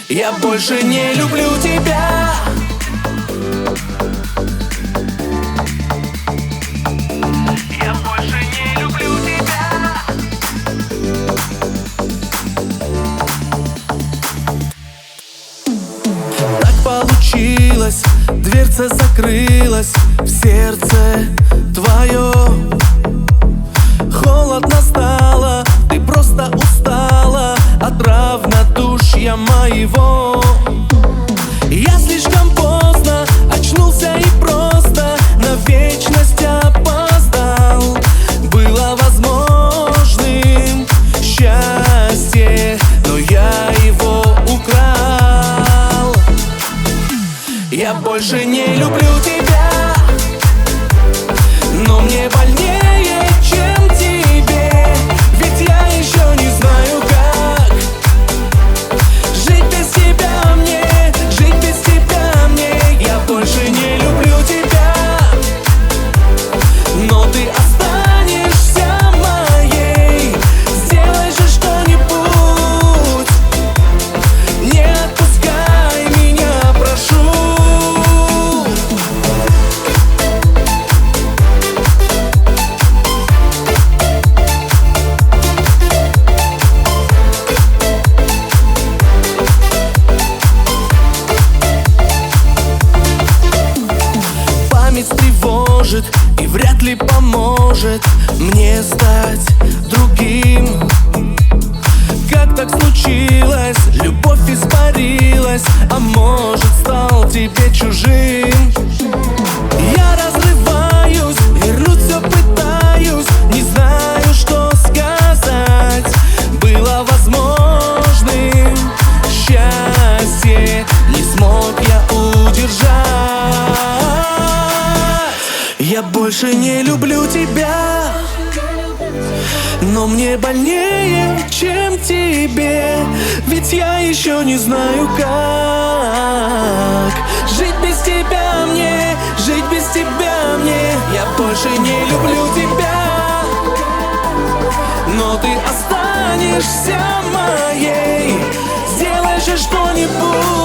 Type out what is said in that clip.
Я больше не люблю тебя. Я больше не люблю тебя. Так получилось, дверца закрылась в сердце твое. Холодно стало, ты просто устала от равнодушия моего. Я слишком поздно очнулся и просто на вечность опоздал. Было возможным счастье, но я его украл. Я больше не люблю тебя, но мне больнее, чем тебе. Ведь я еще не знаю, как жить без тебя мне, жить без тебя мне. Я больше не люблю тебя, но ты останешься моей. Сделай же что-нибудь, не отпускай меня, прошу. Память тревожит и вряд ли поможет мне стать другим. Как так случилось? Любовь испарилась, а может, стал тебе чужим. Я разрываюсь, вернуть все пытаюсь, не знаю, что сказать. Было возможным счастье, не смог я удержать. Я больше не люблю тебя, но мне больнее, чем тебе. Ведь я еще не знаю, как жить без тебя мне, жить без тебя мне. Я больше не люблю тебя, но ты останешься моей. Сделай же что-нибудь,